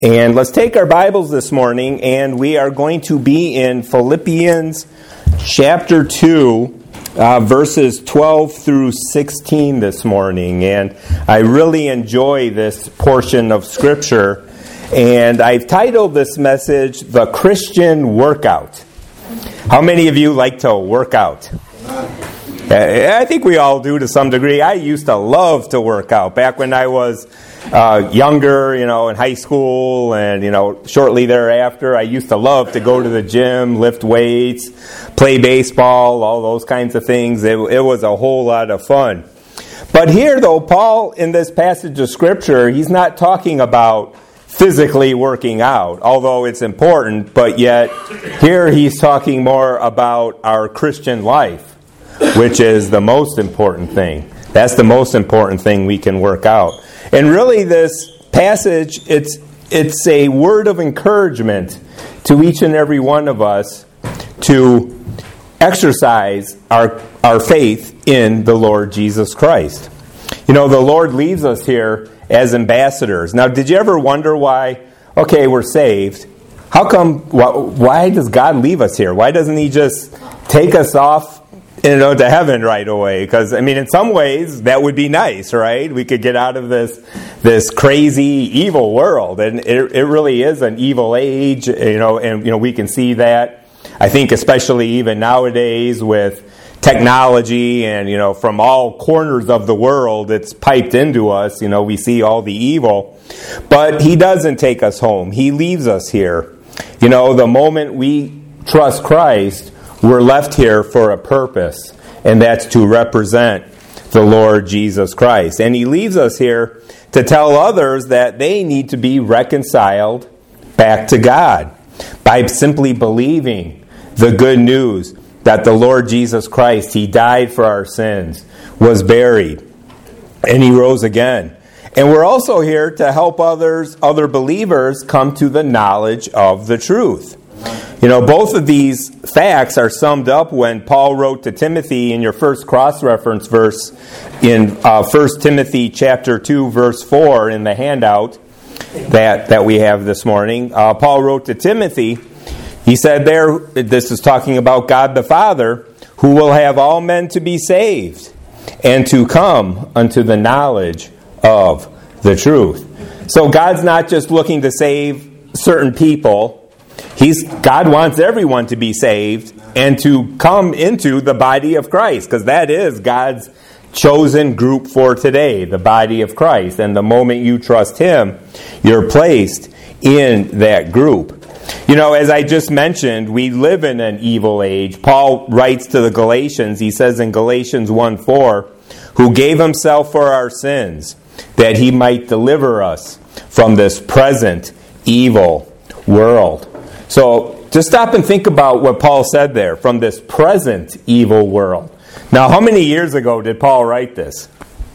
And let's take our Bibles this morning, and we are going to be in Philippians chapter 2, verses 12 through 16 this morning. And I really enjoy this portion of Scripture, and I've titled this message, The Christian Workout. How many of you like to work out? I think we all do to some degree. I used to love to work out back when I was younger, in high school, and, shortly thereafter. I used to love to go to the gym, lift weights, play baseball, all those kinds of things. It was a whole lot of fun. But here, though, Paul, in this passage of Scripture, he's not talking about physically working out, although it's important, but yet here he's talking more about our Christian life, which is the most important thing. That's the most important thing we can work out. And really this passage, it's a word of encouragement to each and every one of us to exercise our faith in the Lord Jesus Christ. The Lord leaves us here as ambassadors. Now, did you ever wonder why, okay, we're saved. How come, why does God leave us here? Why doesn't He just take us off to heaven right away? Because, in some ways, that would be nice, right? We could get out of this crazy, evil world. And it really is an evil age, and we can see that. I think especially even nowadays with technology and, from all corners of the world, it's piped into us. We see all the evil. But He doesn't take us home. He leaves us here. The moment we trust Christ, we're left here for a purpose, and that's to represent the Lord Jesus Christ. And He leaves us here to tell others that they need to be reconciled back to God by simply believing the good news that the Lord Jesus Christ, He died for our sins, was buried, and He rose again. And we're also here to help other believers come to the knowledge of the truth. Both of these facts are summed up when Paul wrote to Timothy in your first cross-reference verse in 1 Timothy chapter 2, verse 4 in the handout that we have this morning. Paul wrote to Timothy, he said there, this is talking about God the Father, who will have all men to be saved and to come unto the knowledge of the truth. So God's not just looking to save certain people. God wants everyone to be saved and to come into the body of Christ, because that is God's chosen group for today, the body of Christ. And the moment you trust Him, you're placed in that group. As I just mentioned, we live in an evil age. Paul writes to the Galatians, he says in Galatians 1:4, who gave Himself for our sins, that He might deliver us from this present evil world. So just stop and think about what Paul said there, from this present evil world. Now, how many years ago did Paul write this?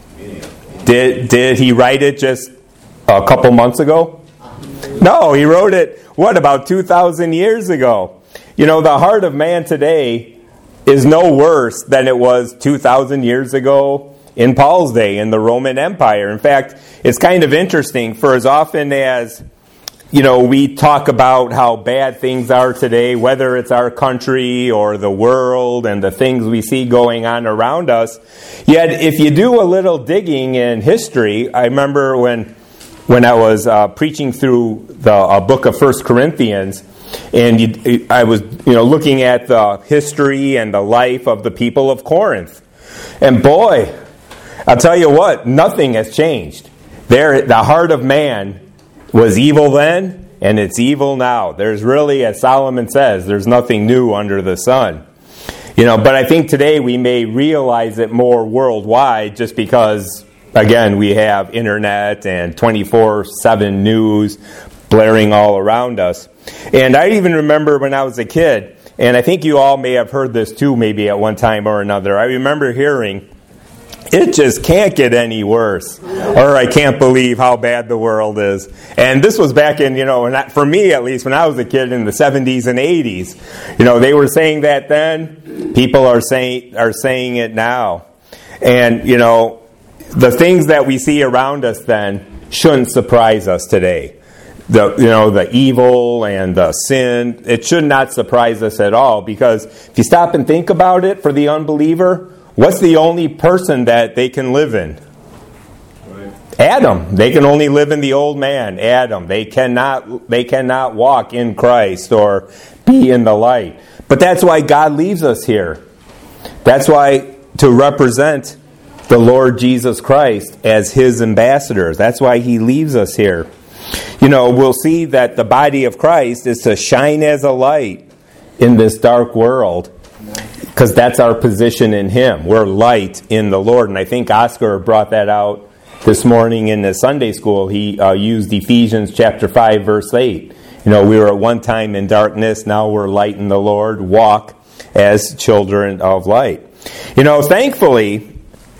Did he write it just a couple months ago? No, he wrote it, about 2,000 years ago? The heart of man today is no worse than it was 2,000 years ago in Paul's day in the Roman Empire. In fact, it's kind of interesting, for as often as we talk about how bad things are today, whether it's our country or the world and the things we see going on around us. Yet, if you do a little digging in history, I remember when I was preaching through the book of 1 Corinthians, and I was looking at the history and the life of the people of Corinth. And boy, I'll tell you what, nothing has changed. The heart of man was evil then, and it's evil now. There's really, as Solomon says, there's nothing new under the sun. But I think today we may realize it more worldwide, just because, again, we have internet and 24/7 news blaring all around us. And I even remember when I was a kid, and I think you all may have heard this too, maybe at one time or another. I remember hearing, it just can't get any worse. Or I can't believe how bad the world is. And this was back in, for me at least, when I was a kid in the 70s and 80s. They were saying that then. People are saying it now. And, the things that we see around us then shouldn't surprise us today. the evil and the sin, it should not surprise us at all, because if you stop and think about it, for the unbeliever, what's the only person that they can live in? Adam. They can only live in the old man, Adam. They cannot walk in Christ or be in the light. But that's why God leaves us here. That's why, to represent the Lord Jesus Christ as His ambassadors. That's why He leaves us here. We'll see that the body of Christ is to shine as a light in this dark world, because that's our position in Him. We're light in the Lord. And I think Oscar brought that out this morning in the Sunday school. He used Ephesians chapter 5, verse 8. We were at one time in darkness, now we're light in the Lord. Walk as children of light. Thankfully,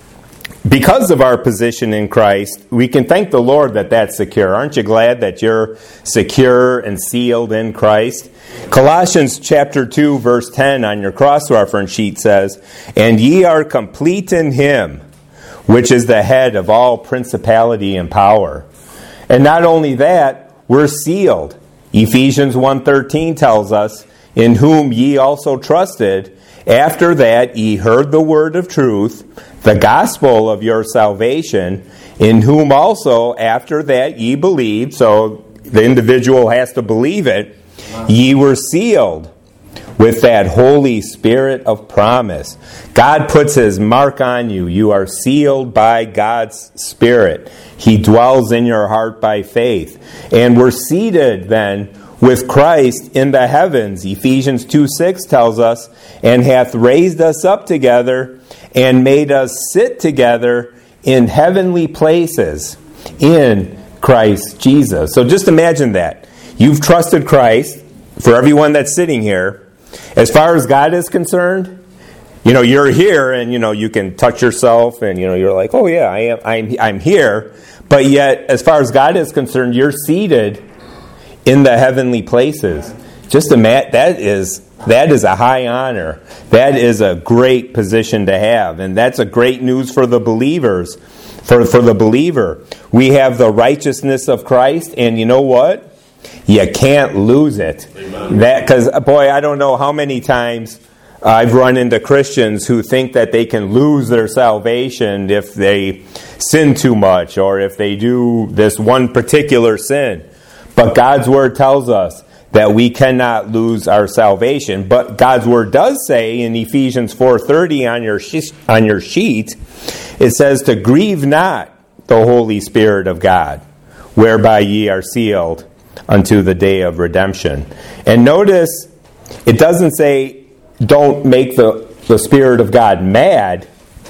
because of our position in Christ, we can thank the Lord that that's secure. Aren't you glad that you're secure and sealed in Christ? Colossians chapter 2, verse 10 on your cross-reference sheet says, "And ye are complete in Him, which is the head of all principality and power." And not only that, we're sealed. Ephesians 1:13 tells us, "In whom ye also trusted, after that ye heard the word of truth, the gospel of your salvation, in whom also after that ye believed," so the individual has to believe it, "ye were sealed with that Holy Spirit of promise." God puts His mark on you. You are sealed by God's Spirit. He dwells in your heart by faith. And we're seated then with Christ in the heavens. Ephesians 2:6 tells us, "And hath raised us up together and made us sit together in heavenly places in Christ Jesus." So just imagine that. You've trusted Christ. For everyone that's sitting here, as far as God is concerned, you're here, and you can touch yourself, and you're like, "Oh yeah, I'm here." But yet, as far as God is concerned, you're seated in the heavenly places. Just imagine, that is a high honor. That is a great position to have, and that's a great news for the believers. For the believer, we have the righteousness of Christ, and you know what? You can't lose it. Because, boy, I don't know how many times I've run into Christians who think that they can lose their salvation if they sin too much or if they do this one particular sin. But God's Word tells us that we cannot lose our salvation. But God's Word does say in Ephesians 4:30 on your sheet, it says to grieve not the Holy Spirit of God, whereby ye are sealed unto the day of redemption. And notice, it doesn't say don't make the Spirit of God mad.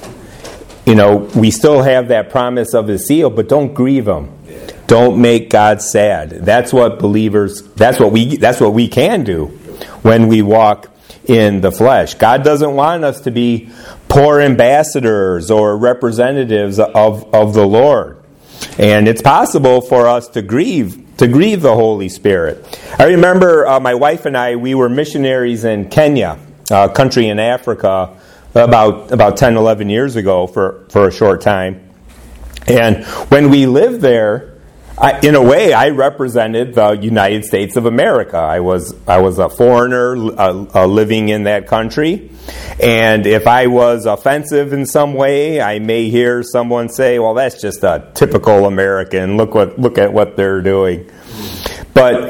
We still have that promise of His seal, but don't grieve Him. Don't make God sad. That's what believers, that's what we can do when we walk in the flesh. God doesn't want us to be poor ambassadors or representatives of the Lord. And it's possible for us to grieve the Holy Spirit. I remember my wife and I, we were missionaries in Kenya, a country in Africa, about 10, 11 years ago for a short time. And when we lived there, in a way, I represented the United States of America. I was a foreigner living in that country. And if I was offensive in some way, I may hear someone say, "Well, that's just a typical American. Look at what they're doing." But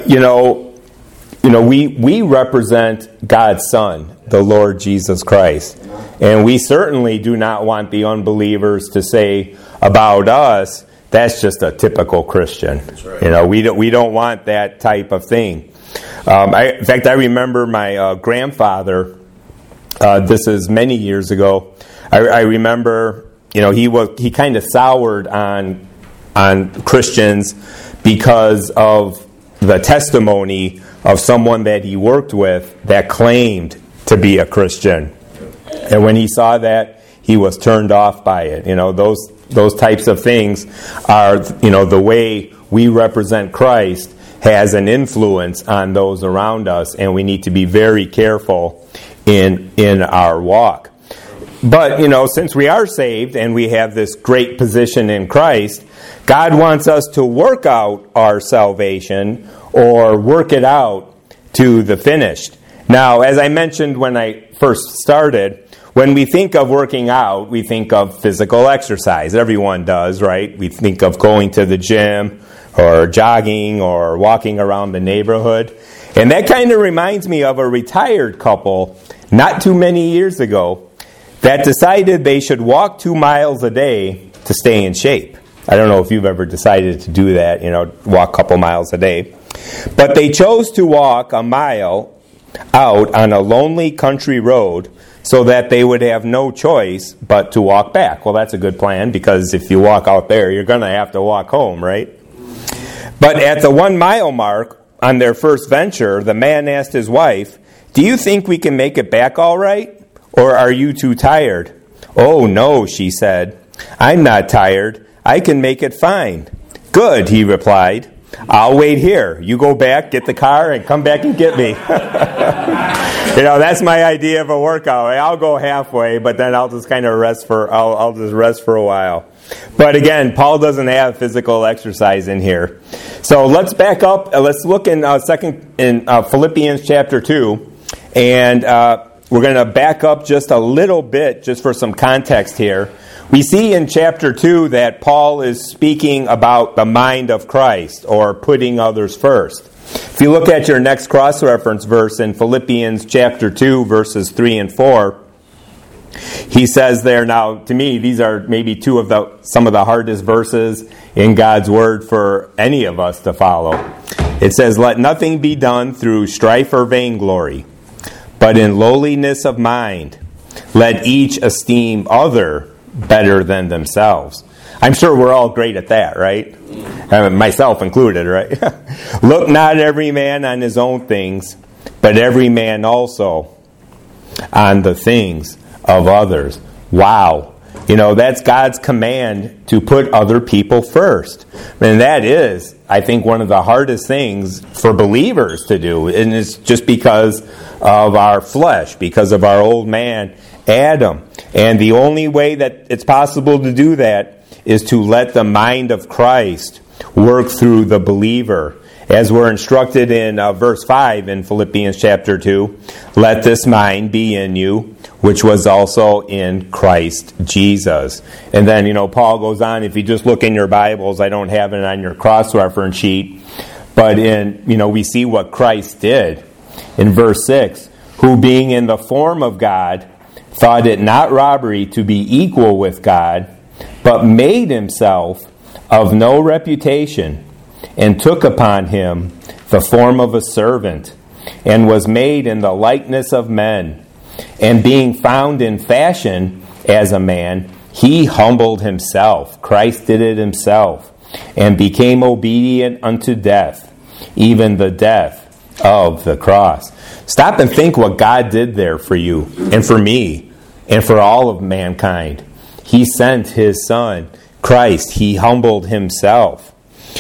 we represent God's Son, the Lord Jesus Christ, and we certainly do not want the unbelievers to say about us, "That's just a typical Christian." That's right. We don't want that type of thing. In fact, I remember my grandfather. This is many years ago. I remember, he kind of soured on Christians because of the testimony of someone that he worked with that claimed to be a Christian, and when he saw that, he was turned off by it. Those types of things are, the way we represent Christ has an influence on those around us, and we need to be very careful in our walk. But, since we are saved and we have this great position in Christ, God wants us to work out our salvation or work it out to the finished. Now, as I mentioned when I first started, when we think of working out, we think of physical exercise. Everyone does, right? We think of going to the gym or jogging or walking around the neighborhood. And that kind of reminds me of a retired couple not too many years ago that decided they should walk 2 miles a day to stay in shape. I don't know if you've ever decided to do that, walk a couple miles a day. But they chose to walk a mile out on a lonely country road so that they would have no choice but to walk back. Well, that's a good plan, because if you walk out there, you're going to have to walk home, right? But at the 1 mile mark on their first venture, the man asked his wife, "Do you think we can make it back all right? Or are you too tired?" "Oh, no," she said. "I'm not tired. I can make it fine." "Good," he replied. "I'll wait here. You go back, get the car, and come back and get me." That's my idea of a workout. I'll go halfway, but then I'll just kind of I'll just rest for a while. But again, Paul doesn't have physical exercise in here. So let's back up. Let's look in Philippians chapter 2, and we're going to back up just a little bit, just for some context here. We see in chapter 2 that Paul is speaking about the mind of Christ, or putting others first. If you look at your next cross-reference verse in Philippians chapter 2, verses 3 and 4, he says there, now to me, these are maybe some of the hardest verses in God's Word for any of us to follow. It says, "Let nothing be done through strife or vainglory, but in lowliness of mind, let each esteem other better than themselves." I'm sure we're all great at that, right? Myself included, right? "Look not every man on his own things, but every man also on the things of others." Wow. That's God's command, to put other people first. And that is, I think, one of the hardest things for believers to do. And it's just because of our flesh, because of our old man, Adam. And the only way that it's possible to do that is to let the mind of Christ work through the believer. As we're instructed in verse 5 in Philippians chapter 2, "Let this mind be in you, which was also in Christ Jesus." And then, Paul goes on. If you just look in your Bibles, I don't have it on your cross-reference sheet, but we see what Christ did. In verse 6, "Who being in the form of God, thought it not robbery to be equal with God, but made himself of no reputation, and took upon him the form of a servant, and was made in the likeness of men. And being found in fashion as a man, he humbled himself." Christ did it himself. "And became obedient unto death, even the death of the cross." Stop and think what God did there for you and for me and for all of mankind. He sent his Son, Christ. He humbled himself.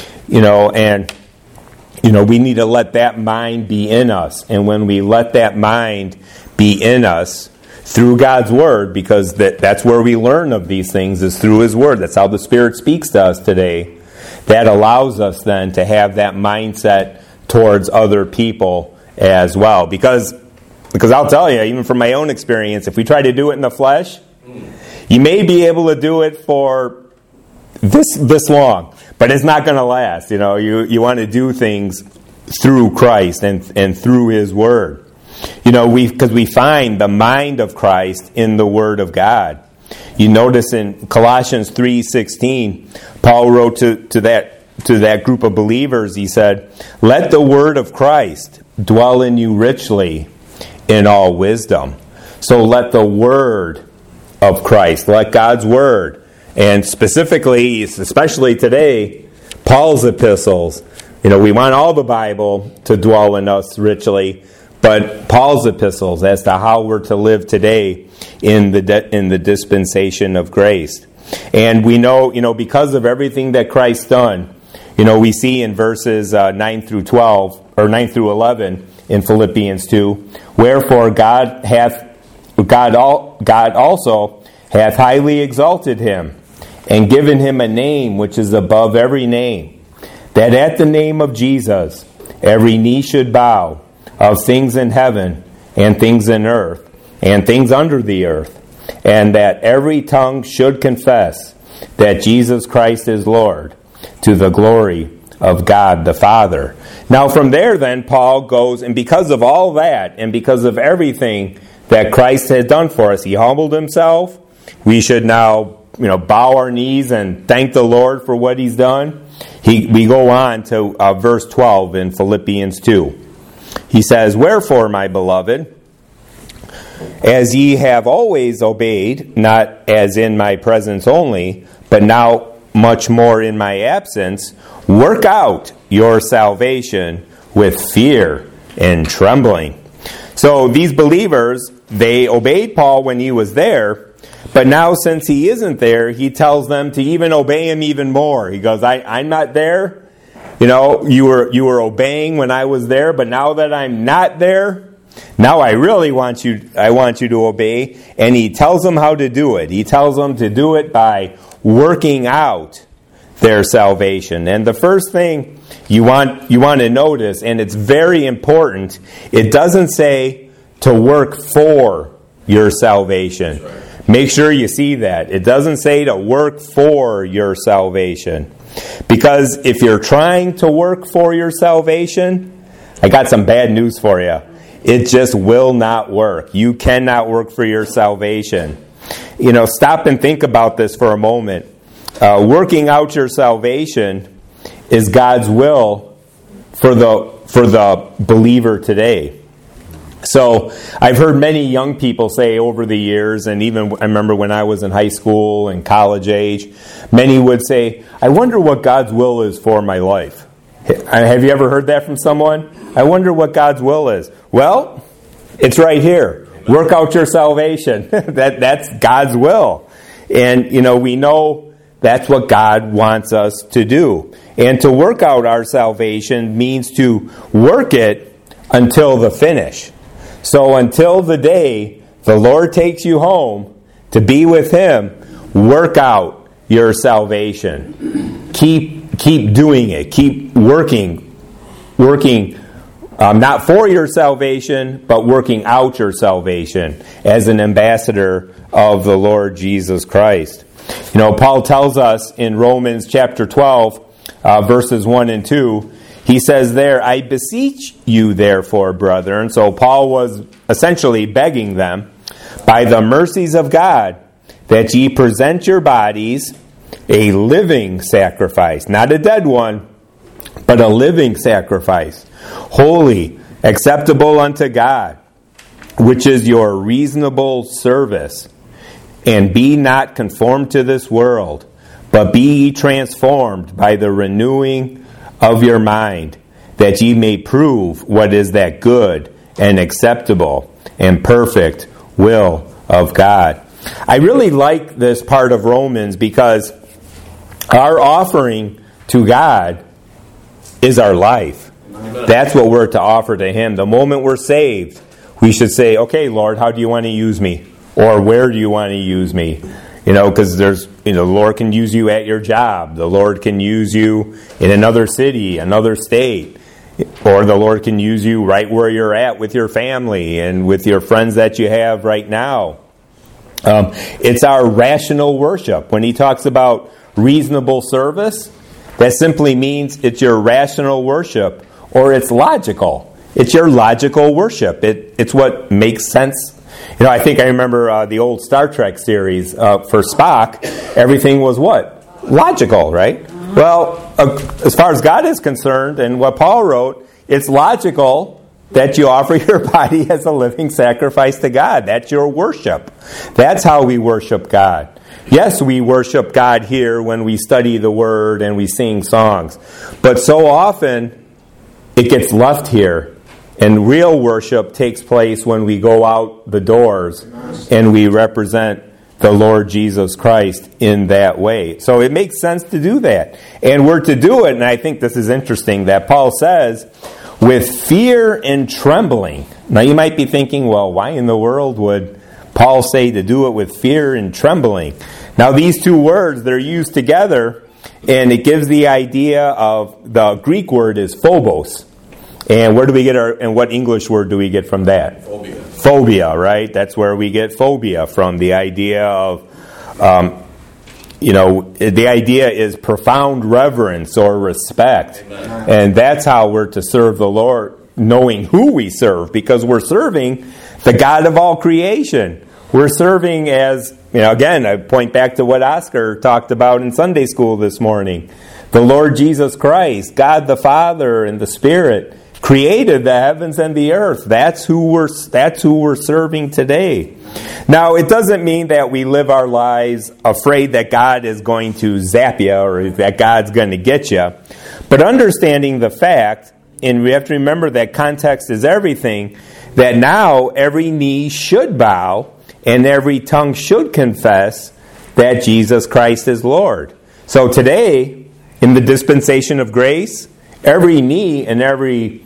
We need to let that mind be in us. And when we let that mind be in us through God's Word, because that's where we learn of these things, is through His Word. That's how the Spirit speaks to us today. That allows us then to have that mindset towards other people as well. Because I'll tell you, even from my own experience, if we try to do it in the flesh, you may be able to do it for this long, but it's not going to last. You want to do things through Christ and through His Word. Because we find the mind of Christ in the Word of God. You notice in Colossians 3:16, Paul wrote to that group of believers, he said, "Let the word of Christ dwell in you richly in all wisdom." So let the word of Christ, let God's Word, and specifically, especially today, Paul's epistles. We want all the Bible to dwell in us richly, but Paul's epistles as to how we're to live today in the dispensation of grace. And we know, because of everything that Christ's done, we see in verses 9 through 12, or 9 through 11 in Philippians 2, "Wherefore God also hath highly exalted him, and given him a name which is above every name, that at the name of Jesus every knee should bow, of things in heaven and things in earth and things under the earth, and that every tongue should confess that Jesus Christ is Lord, to the glory of God the Father. Now from there then Paul goes, and because of all that, and because of everything that Christ has done for us, he humbled himself. We should now bow our knees and thank the Lord for what he's done. We go on to verse 12 in Philippians 2. He says, "Wherefore, my beloved, as ye have always obeyed, not as in my presence only, but now much more in my absence, work out your salvation with fear and trembling." So these believers, they obeyed Paul when he was there, but now since he isn't there, he tells them to even obey him even more. He goes, I'm not there. You were obeying when I was there, but now that I'm not there, now I really want you to obey. And he tells them how to do it. He tells them to do it by working out their salvation. And the first thing you want to notice, and it's very important, it doesn't say to work for your salvation. Make sure you see that. It doesn't say to work for your salvation. Because if you're trying to work for your salvation, I got some bad news for you. It just will not work. You cannot work for your salvation. Stop and think about this for a moment. Working out your salvation is God's will for the believer today. So I've heard many young people say over the years, and even I remember when I was in high school and college age, many would say, I wonder what God's will is for my life. Have you ever heard that from someone? I wonder what God's will is. Well, it's right here. Work out your salvation. That's God's will. And, we know that's what God wants us to do. And to work out our salvation means to work it until the finish. So until the day the Lord takes you home to be with him, work out your salvation. Keep doing it. Keep working, not for your salvation, but working out your salvation as an ambassador of the Lord Jesus Christ. Paul tells us in Romans chapter 12, verses 1 and 2, he says there, I beseech you therefore, brethren. So Paul was essentially begging them, by the mercies of God, that ye present your bodies a living sacrifice, not a dead one, but a living sacrifice, holy, acceptable unto God, which is your reasonable service. And be not conformed to this world, but be ye transformed by the renewing of your mind, that ye may prove what is that good and acceptable and perfect will of God. I really like this part of Romans because our offering to God is our life. That's what we're to offer to him. The moment we're saved, we should say, okay, Lord, how do you want to use me? Or where do you want to use me? Because the Lord can use you at your job. The Lord can use you in another city, another state. Or the Lord can use you right where you're at with your family and with your friends that you have right now. It's our rational worship. When he talks about reasonable service, that simply means it's your rational worship, or it's logical. It's your logical worship. It's what makes sense. I think I remember the old Star Trek series for Spock. Everything was what? Logical, right? Well, as far as God is concerned, and what Paul wrote, it's logical that you offer your body as a living sacrifice to God. That's your worship. That's how we worship God. Yes, we worship God here when we study the Word and we sing songs. But so often, it gets left here. And real worship takes place when we go out the doors and we represent the Lord Jesus Christ in that way. So it makes sense to do that. And we're to do it, and I think this is interesting, that Paul says, with fear and trembling. Now you might be thinking, well, why in the world would Paul say to do it with fear and trembling? Now these two words, they're used together, and it gives the idea of, the Greek word is phobos. And where do we get and what English word do we get from that? Phobia. Phobia, right? That's where we get phobia from, the idea of, the idea is profound reverence or respect. Amen. And that's how we're to serve the Lord, knowing who we serve, because we're serving the God of all creation. We're serving as, again, I point back to what Oscar talked about in Sunday school this morning. The Lord Jesus Christ, God the Father and the Spirit, created the heavens and the earth. That's who we're serving today. Now, it doesn't mean that we live our lives afraid that God is going to zap you or that God's going to get you. But understanding the fact, and we have to remember that context is everything, that now every knee should bow and every tongue should confess that Jesus Christ is Lord. So today, in the dispensation of grace, every knee and every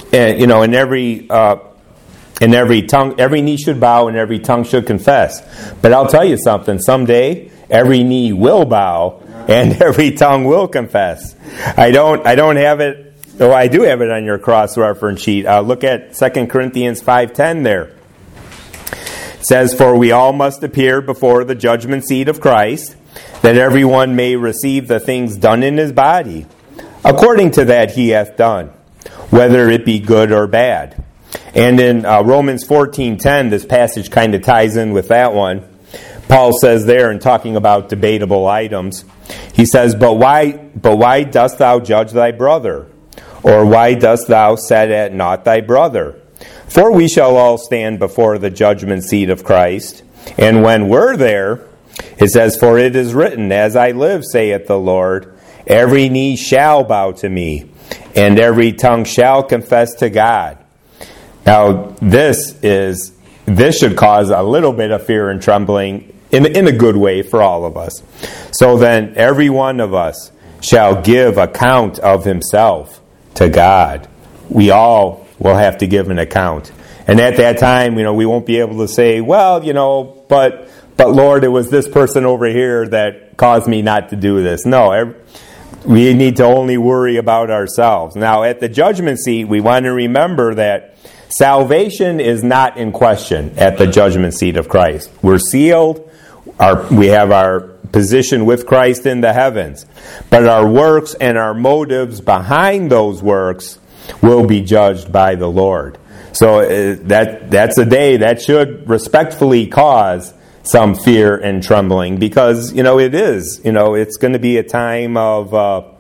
tongue, every knee should bow and every tongue should confess. But I'll tell you something, someday every knee will bow and every tongue will confess. I don't have it. Oh, I do have it on your cross-reference sheet. Look at 2 Corinthians 5:10 there. It says, "For we all must appear before the judgment seat of Christ, that everyone may receive the things done in his body, according to that he hath done, whether it be good or bad." And in Romans 14:10, this passage kind of ties in with that one. Paul says there, in talking about debatable items, he says, But why dost thou judge thy brother? Or why dost thou set at naught thy brother? For we shall all stand before the judgment seat of Christ. And when we're there, it says, For it is written, As I live, saith the Lord, every knee shall bow to me, and every tongue shall confess to God. Now, this should cause a little bit of fear and trembling in a good way for all of us. So then, every one of us shall give account of himself to God. We all will have to give an account. And at that time, we won't be able to say, well, but Lord, it was this person over here that caused me not to do this. No, we need to only worry about ourselves. Now, at the judgment seat, we want to remember that salvation is not in question at the judgment seat of Christ. We're sealed. We have our position with Christ in the heavens. But our works and our motives behind those works will be judged by the Lord. So that's a day that should respectfully cause some fear and trembling, because it is. It's going to be a time of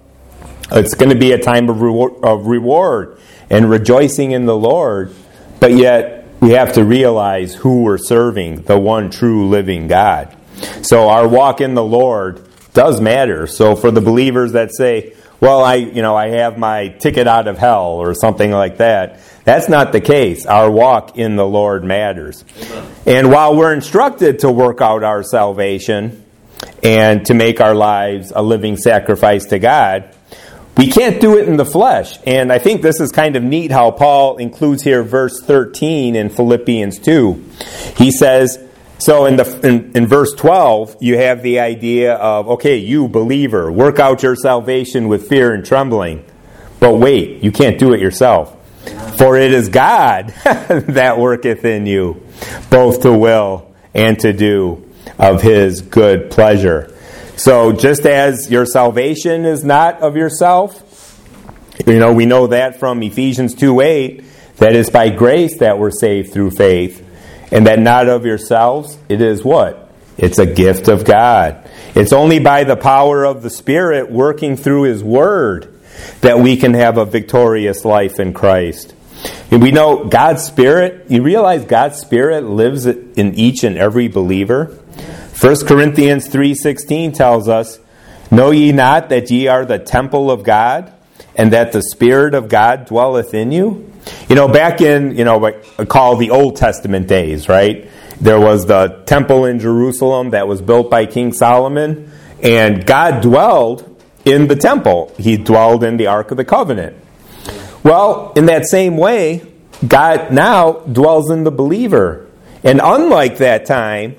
reward and rejoicing in the Lord. But yet we have to realize who we're serving, the one true living God. So our walk in the Lord does matter. So for the believers that say, well, I have my ticket out of hell or something like that, that's not the case. Our walk in the Lord matters. And while we're instructed to work out our salvation and to make our lives a living sacrifice to God, we can't do it in the flesh. And I think this is kind of neat how Paul includes here verse 13 in Philippians 2. He says, so in verse 12, you have the idea of, okay, you believer, work out your salvation with fear and trembling. But wait, you can't do it yourself. For it is God that worketh in you, both to will and to do of his good pleasure. So just as your salvation is not of yourself, we know that from Ephesians 2:8, that it's by grace that we're saved through faith, and that not of yourselves, it is what? It's a gift of God. It's only by the power of the Spirit working through his word that we can have a victorious life in Christ. And we know God's Spirit, you realize God's Spirit lives in each and every believer? 1 Corinthians 3:16 tells us, Know ye not that ye are the temple of God, and that the Spirit of God dwelleth in you? Back in, what I call the Old Testament days, right? There was the temple in Jerusalem that was built by King Solomon, and God dwelled in the temple. He dwelled in the Ark of the Covenant. Well, in that same way, God now dwells in the believer. And unlike that time,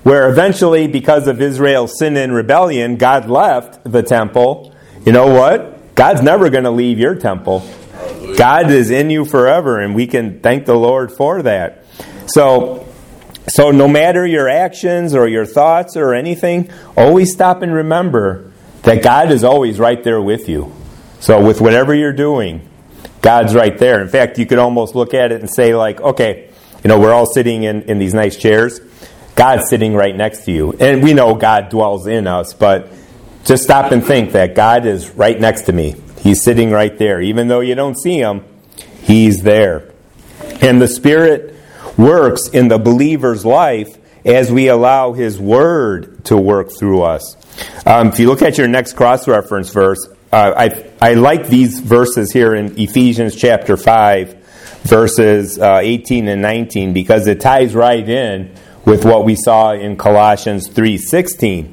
where eventually, because of Israel's sin and rebellion, God left the temple. You know what? God's never going to leave your temple. God is in you forever, and we can thank the Lord for that. So no matter your actions or your thoughts or anything, always stop and remember that God is always right there with you. So with whatever you're doing, God's right there. In fact, you could almost look at it and say, like, okay, we're all sitting in these nice chairs. God's sitting right next to you. And we know God dwells in us, but just stop and think that God is right next to me. He's sitting right there. Even though you don't see Him, He's there. And the Spirit works in the believer's life as we allow His Word to work through us. If you look at your next cross-reference verse, I like these verses here in Ephesians chapter 5, verses 18 and 19, because it ties right in with what we saw in Colossians 3:16.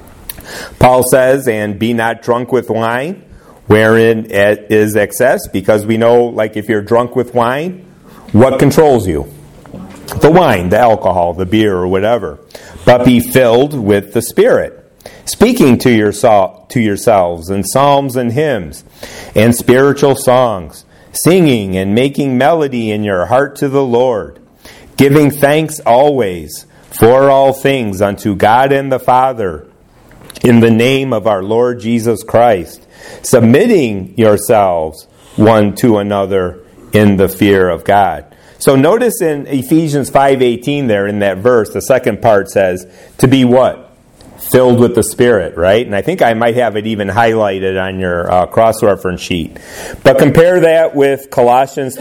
Paul says, "And be not drunk with wine, wherein is excess," because we know, like, if you're drunk with wine, what controls you? The wine, the alcohol, the beer, or whatever. "But be filled with the Spirit, speaking to yourselves in psalms and hymns and spiritual songs, singing and making melody in your heart to the Lord, giving thanks always for all things unto God and the Father, in the name of our Lord Jesus Christ, submitting yourselves one to another in the fear of God." So notice in Ephesians 5:18 there in that verse, the second part says, to be what? Filled with the Spirit, right? And I think I might have it even highlighted on your cross-reference sheet. But compare that with Colossians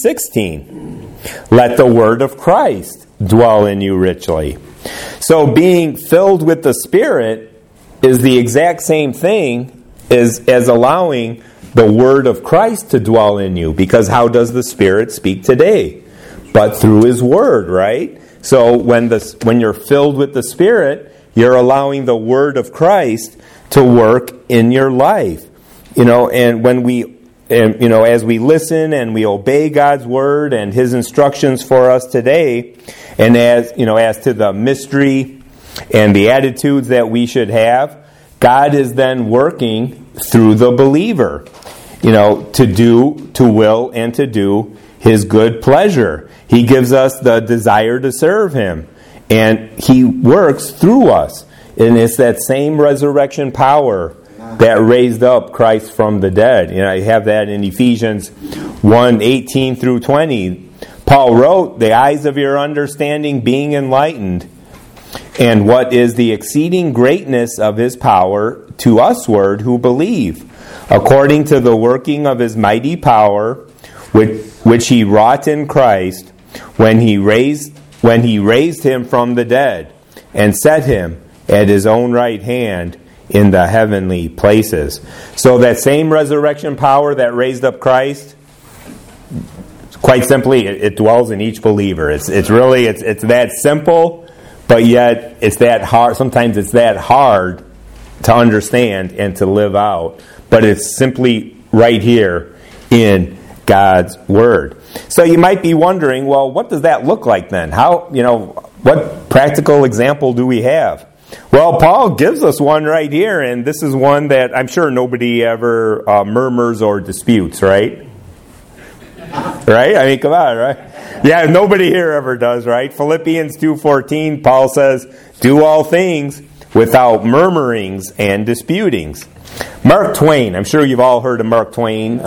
3:16. "Let the word of Christ dwell in you richly." So being filled with the Spirit is the exact same thing as allowing the word of Christ to dwell in you. Because how does the Spirit speak today? But through His Word, right? So when you're filled with the Spirit, you're allowing the Word of Christ to work in your life. And as we listen and we obey God's Word and His instructions for us today, and as to the mystery and the attitudes that we should have, God is then working through the believer, to will and to do His good pleasure. He gives us the desire to serve Him, and He works through us. And it's that same resurrection power that raised up Christ from the dead. I have that in Ephesians 1:18 through 20. Paul wrote, "The eyes of your understanding being enlightened, and what is the exceeding greatness of His power to usward who believe, according to the working of His mighty power, which He wrought in Christ, when He raised Him from the dead, and set Him at His own right hand in the heavenly places." So that same resurrection power that raised up Christ, quite simply, it dwells in each believer. It's that simple, but yet it's that hard. Sometimes it's that hard to understand and to live out. But it's simply right here in God's Word. So you might be wondering, well, what does that look like then? What practical example do we have? Well, Paul gives us one right here, and this is one that I'm sure nobody ever murmurs or disputes, right? Right? I mean, come on, right? Yeah, nobody here ever does, right? Philippians 2:14, Paul says, "Do all things without murmurings and disputings." Mark Twain, I'm sure you've all heard of Mark Twain.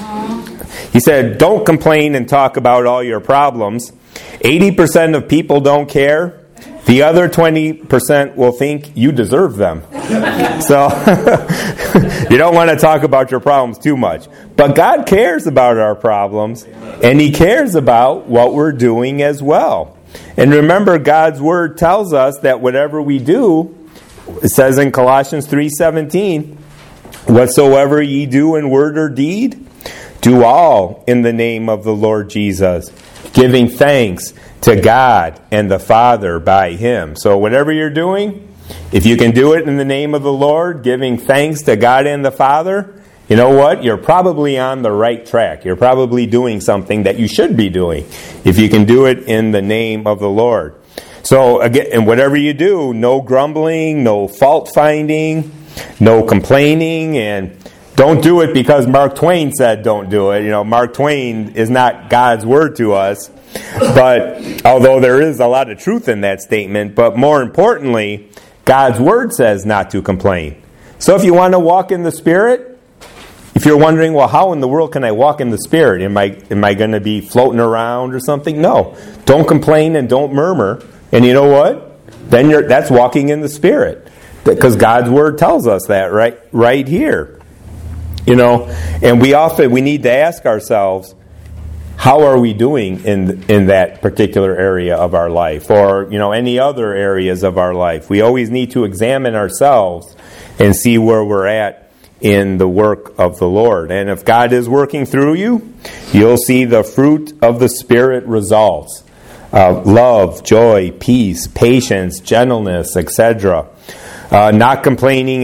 He said, "Don't complain and talk about all your problems. 80% of people don't care. The other 20% will think you deserve them." So you don't want to talk about your problems too much. But God cares about our problems, and He cares about what we're doing as well. And remember, God's Word tells us that whatever we do, it says in Colossians 3:17, "Whatsoever ye do in word or deed, do all in the name of the Lord Jesus, giving thanks to God and the Father by Him." So whatever you're doing, if you can do it in the name of the Lord, giving thanks to God and the Father, you know what? You're probably on the right track. You're probably doing something that you should be doing if you can do it in the name of the Lord. So again, and whatever you do, no grumbling, no fault finding, no complaining, and don't do it because Mark Twain said don't do it. Mark Twain is not God's word to us, but although there is a lot of truth in that statement, but more importantly, God's word says not to complain. So if you want to walk in the Spirit, if you're wondering, well, how in the world can I walk in the Spirit? Am I going to be floating around or something? No. Don't complain and don't murmur. And you know what? Then that's walking in the Spirit. Because God's Word tells us that right here. And we need to ask ourselves, how are we doing in that particular area of our life? Or, any other areas of our life. We always need to examine ourselves and see where we're at in the work of the Lord. And if God is working through you, you'll see the fruit of the Spirit results. Love, joy, peace, patience, gentleness, etc. Not complaining,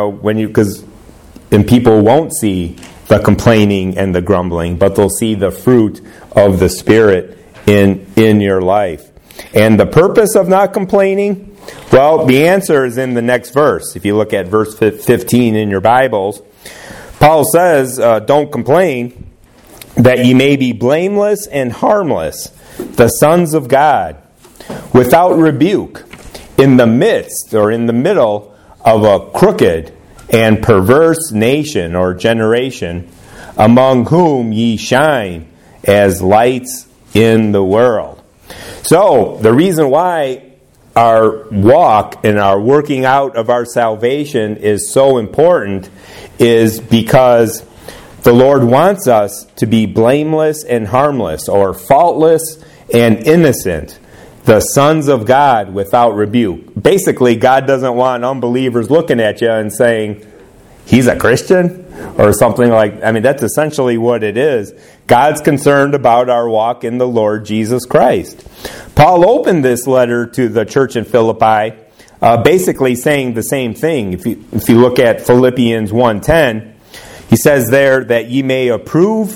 and people won't see the complaining and the grumbling, but they'll see the fruit of the Spirit in your life. And the purpose of not complaining, well, the answer is in the next verse. If you look at verse 15 in your Bibles, Paul says, don't complain, that ye may be blameless and harmless, the sons of God, without rebuke, in the midst or in the middle of a crooked and perverse nation or generation, among whom ye shine as lights in the world. So, the reason why our walk and our working out of our salvation is so important is because the Lord wants us to be blameless and harmless, or faultless and innocent, the sons of God without rebuke. Basically, God doesn't want unbelievers looking at you and saying, he's a Christian? Or something that's essentially what it is. God's concerned about our walk in the Lord Jesus Christ. Paul opened this letter to the church in Philippi basically saying the same thing. If you look at Philippians 1:10, he says there that ye may approve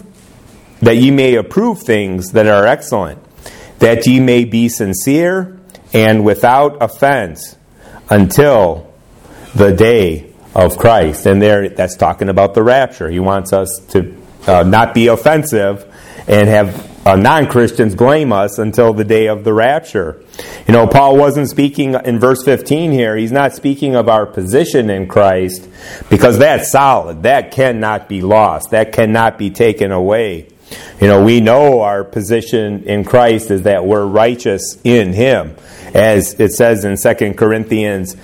things that are excellent, that ye may be sincere and without offense until the day of Christ. And there, that's talking about the rapture. He wants us to not be offensive and have non-Christians blame us until the day of the rapture. Paul wasn't speaking in verse 15 here. He's not speaking of our position in Christ, because that's solid. That cannot be lost. That cannot be taken away. We know our position in Christ is that we're righteous in Him. As it says in 2 Corinthians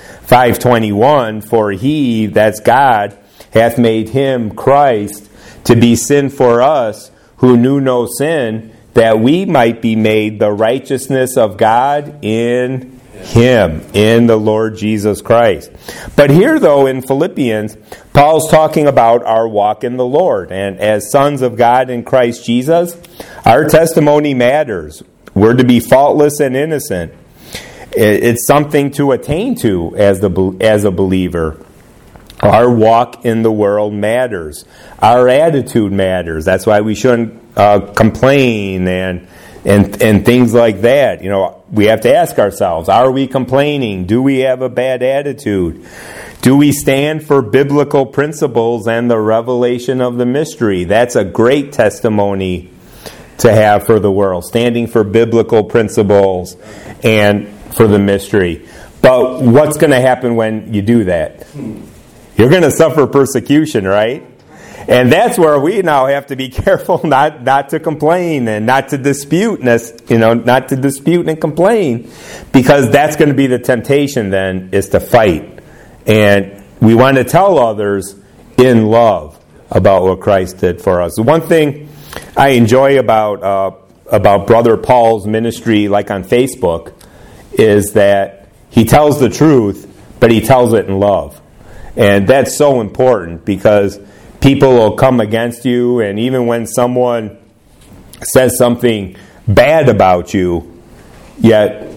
5:21, for He, that's God, hath made Him, Christ, to be sin for us, who knew no sin, that we might be made the righteousness of God in Him, in the Lord Jesus Christ. But here, though, in Philippians, Paul's talking about our walk in the Lord. And as sons of God in Christ Jesus, our testimony matters. We're to be faultless and innocent. It's something to attain to as a believer. Our walk in the world matters. Our attitude matters. That's why we shouldn't complain and things like that. We have to ask ourselves, are we complaining? Do we have a bad attitude? Do we stand for biblical principles and the revelation of the mystery? That's a great testimony to have for the world, standing for biblical principles and for the mystery. But what's going to happen when you do that? You're going to suffer persecution, right? And that's where we now have to be careful not to complain and not to dispute, not to dispute and complain, because that's going to be the temptation then, is to fight. And we want to tell others in love about what Christ did for us. The one thing I enjoy about Brother Paul's ministry, like on Facebook, is that he tells the truth, but he tells it in love. And that's so important, because people will come against you, and even when someone says something bad about you, yet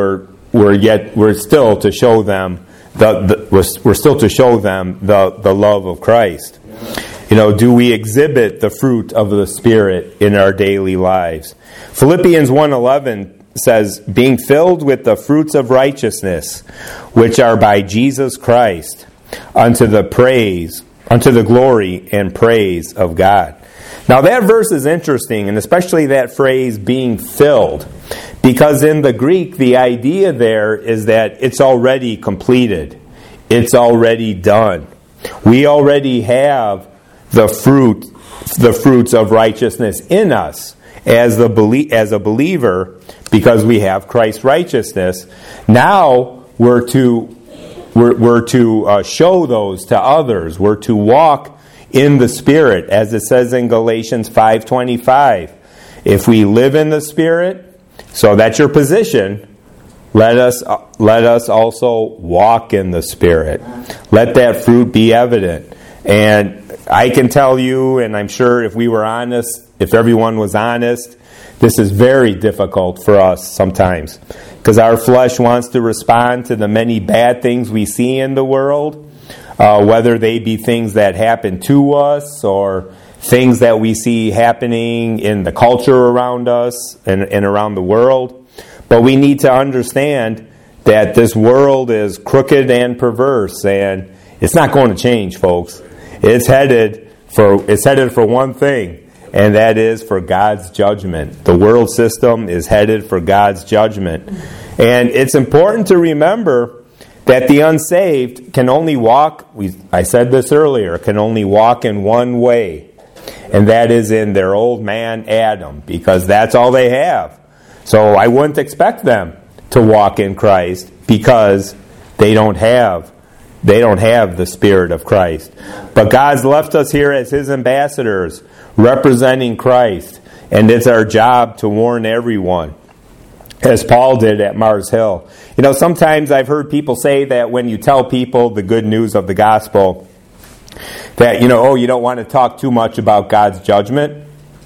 we're still to show them we're still to show them the love of Christ. Do we exhibit the fruit of the Spirit in our daily lives? Philippians 1:11 says, being filled with the fruits of righteousness, which are by Jesus Christ, unto the glory and praise of God. Now that verse is interesting, and especially that phrase, being filled, because in the Greek, the idea there is that it's already completed. It's already done. We already have the fruits of righteousness in us as a believer, because we have Christ's righteousness. Now we're to show those to others. We're to walk in the Spirit, as it says in Galatians 5:25. If we live in the Spirit, so that's your position, let us also walk in the Spirit. Let that fruit be evident. And I can tell you, and I'm sure if we were honest, if everyone was honest, this is very difficult for us sometimes, because our flesh wants to respond to the many bad things we see in the world, whether they be things that happen to us or things that we see happening in the culture around us and around the world. But we need to understand that this world is crooked and perverse, and it's not going to change, folks. It's headed for one thing, and that is for God's judgment. The world system is headed for God's judgment. And it's important to remember that the unsaved can only walk, I said this earlier, can only walk in one way, and that is in their old man Adam, because that's all they have. So I wouldn't expect them to walk in Christ, because they don't have the Spirit of Christ. But God's left us here as His ambassadors, representing Christ, and it's our job to warn everyone, as Paul did at Mars Hill. You know, sometimes I've heard people say that when you tell people the good news of the gospel, that, you don't want to talk too much about God's judgment.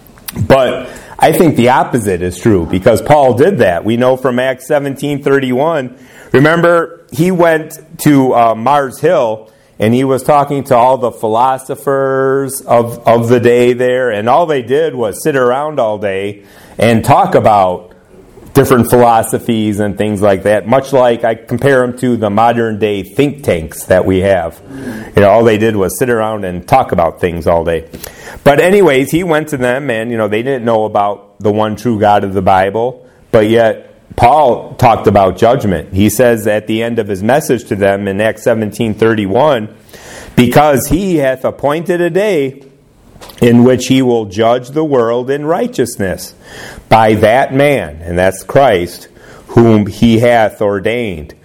But I think the opposite is true, because Paul did that. We know from Acts 17:31. Remember, he went to Mars Hill, and he was talking to all the philosophers of the day there, and all they did was sit around all day and talk about different philosophies and things like that, much like I compare them to the modern day think tanks that we have. All they did was sit around and talk about things all day. But anyways, he went to them, and they didn't know about the one true God of the Bible, but yet Paul talked about judgment. He says at the end of his message to them in Acts 17:31, because he hath appointed a day in which he will judge the world in righteousness by that man, and that's Christ, whom he hath ordained,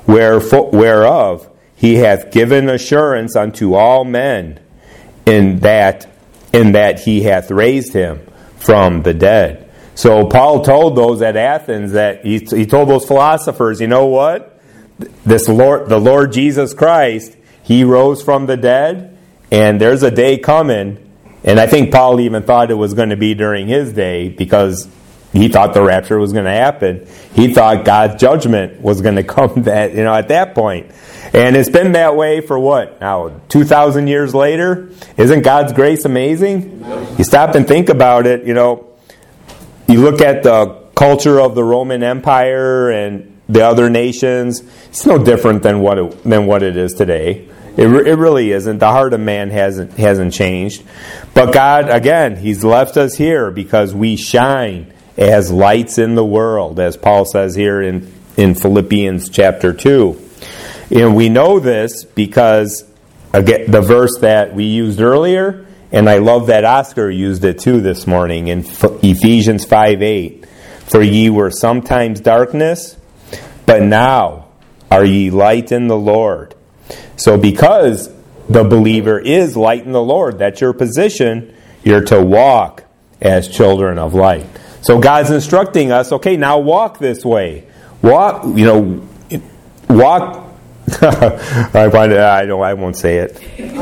whereof he hath given assurance unto all men, in that he hath raised him from the dead. So Paul told those at Athens, that he told those philosophers, you know what? The Lord Jesus Christ, He rose from the dead, and there's a day coming. And I think Paul even thought it was going to be during his day, because he thought the rapture was going to happen. He thought God's judgment was going to come at that point. And it's been that way for what? Now, 2,000 years later? Isn't God's grace amazing? You stop and think about it, you look at the culture of the Roman Empire and the other nations, it's no different than what it is today. It really isn't. The heart of man hasn't changed. But God, again, He's left us here because we shine as lights in the world, as Paul says here in Philippians chapter 2. And we know this because, again, the verse that we used earlier, and I love that Oscar used it too this morning in Ephesians 5:8. For ye were sometimes darkness, but now are ye light in the Lord. So because the believer is light in the Lord, that's your position, you're to walk as children of light. So God's instructing us, okay, now walk this way. Walk. I won't say it.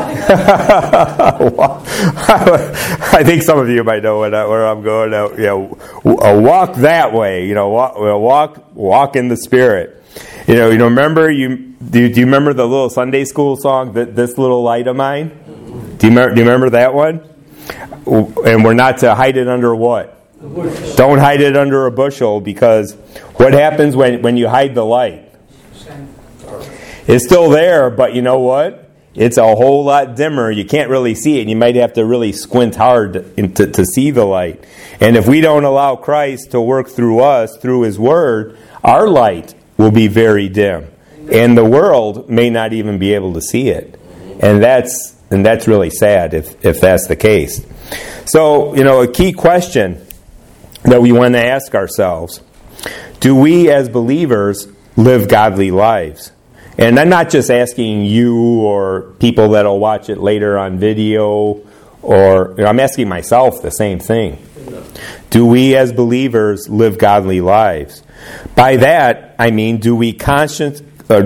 I think some of you might know where I'm going. Walk that way. Walk in the Spirit. Remember do you remember the little Sunday school song, "This Little Light of Mine"? Do you remember that one? And we're not to hide it under what? Don't hide it under a bushel, because what happens when you hide the light? It's still there, but you know what? It's a whole lot dimmer. You can't really see it. You might have to really squint hard to see the light. And if we don't allow Christ to work through us, through His Word, our light will be very dim. And the world may not even be able to see it. And that's really sad if that's the case. So, a key question that we want to ask ourselves: do we as believers live godly lives? And I'm not just asking you or people that will watch it later on video, or I'm asking myself the same thing. Do we as believers live godly lives? By that, I mean, do we consciously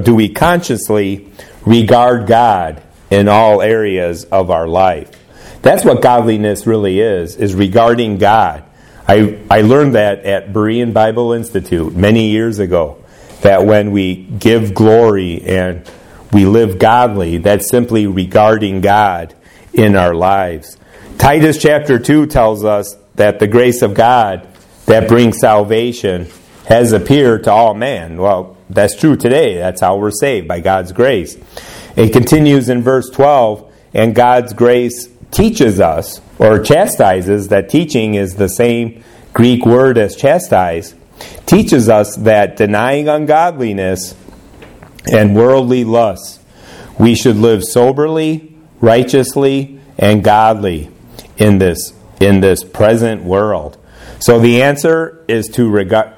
regard God in all areas of our life? That's what godliness really is regarding God. I learned that at Berean Bible Institute many years ago, that when we give glory and we live godly, that's simply regarding God in our lives. Titus chapter 2 tells us that the grace of God that brings salvation has appeared to all men. Well, that's true today. That's how we're saved, by God's grace. It continues in verse 12, and God's grace teaches us, or chastises. That teaching is the same Greek word as chastise. Teaches us that denying ungodliness and worldly lusts, we should live soberly, righteously, and godly in this present world. So the answer is to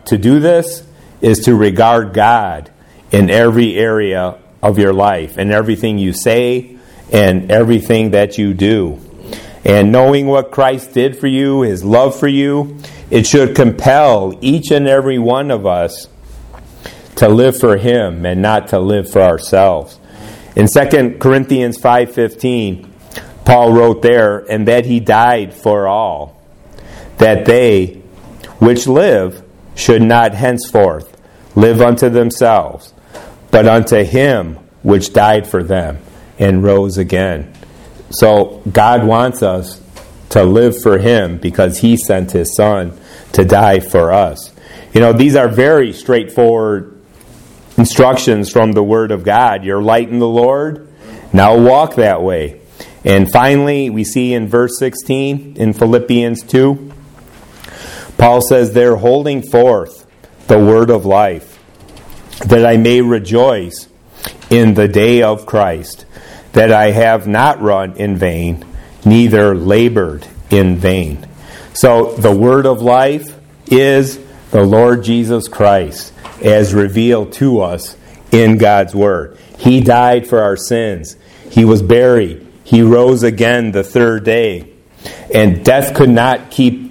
regard God in every area of your life, and everything you say and everything that you do. And knowing what Christ did for you, His love for you, it should compel each and every one of us to live for Him and not to live for ourselves. In 2 Corinthians 5:15, Paul wrote there, and that He died for all, that they which live should not henceforth live unto themselves, but unto Him which died for them and rose again. So God wants us to live for Him because He sent His Son to die for us. These are very straightforward instructions from the Word of God. You're light in the Lord, now walk that way. And finally, we see in verse 16 in Philippians 2, Paul says, they're holding forth the word of life, that I may rejoice in the day of Christ, that I have not run in vain, neither labored in vain. So the word of life is the Lord Jesus Christ, as revealed to us in God's Word. He died for our sins. He was buried. He rose again the third day. And death could not keep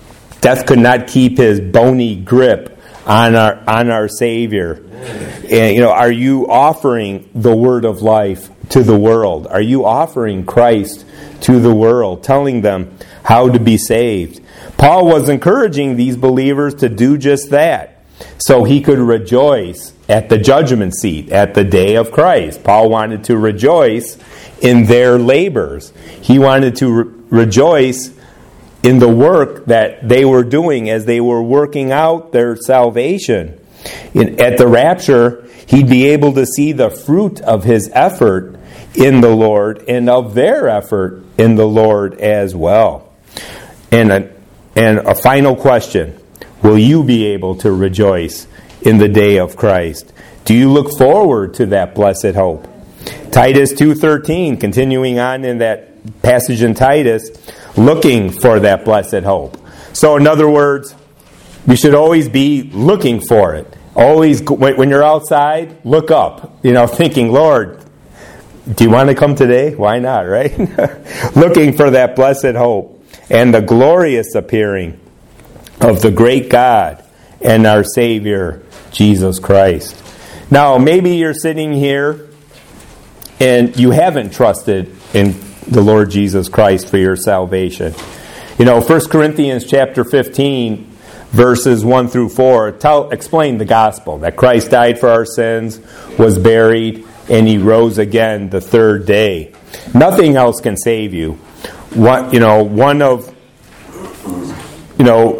His bony grip on our Savior. And are you offering the word of life to the world? Are you offering Christ to the world, telling them how to be saved? Paul was encouraging these believers to do just that, so he could rejoice at the judgment seat, at the day of Christ. Paul wanted to rejoice in their labors. He wanted to rejoice in the work that they were doing as they were working out their salvation. At the rapture, he'd be able to see the fruit of his effort in the Lord and of their effort in the Lord as well. And a final question: will you be able to rejoice in the day of Christ? Do you look forward to that blessed hope? Titus 2:13, continuing on in that passage in Titus, looking for that blessed hope. So in other words, we should always be looking for it. Always, when you're outside, look up, thinking, Lord, do you want to come today? Why not, right? Looking for that blessed hope and the glorious appearing of the great God and our Savior, Jesus Christ. Now, maybe you're sitting here and you haven't trusted in the Lord Jesus Christ for your salvation. 1 Corinthians chapter 15, verses 1 through 4, explain the gospel, that Christ died for our sins, was buried, and He rose again the third day. Nothing else can save you.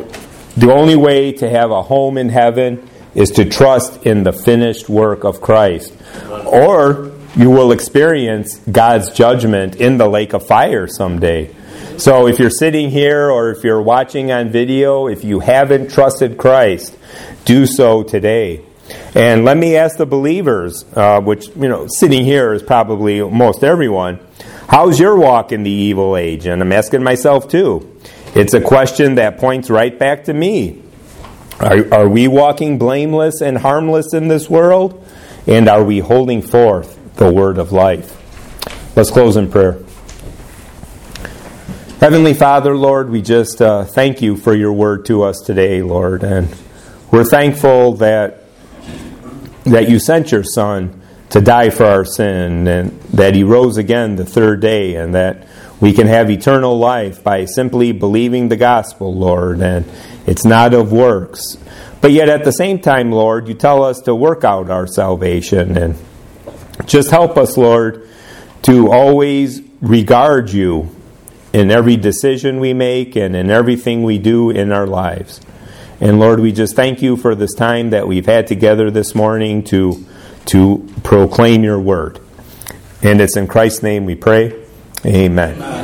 The only way to have a home in heaven is to trust in the finished work of Christ. Or you will experience God's judgment in the lake of fire someday. So if you're sitting here or if you're watching on video, if you haven't trusted Christ, do so today. And let me ask the believers, which, sitting here is probably most everyone, how's your walk in the evil age? And I'm asking myself too. It's a question that points right back to me. Are we walking blameless and harmless in this world? And are we holding forth the word of life? Let's close in prayer. Heavenly Father, Lord, we just thank you for your word to us today, Lord. And we're thankful that you sent your Son to die for our sin, and that he rose again the third day, and that we can have eternal life by simply believing the gospel, Lord. And it's not of works. But yet at the same time, Lord, you tell us to work out our salvation. And just help us, Lord, to always regard you in every decision we make and in everything we do in our lives. And Lord, we just thank you for this time that we've had together this morning to proclaim your word. And it's in Christ's name we pray. Amen.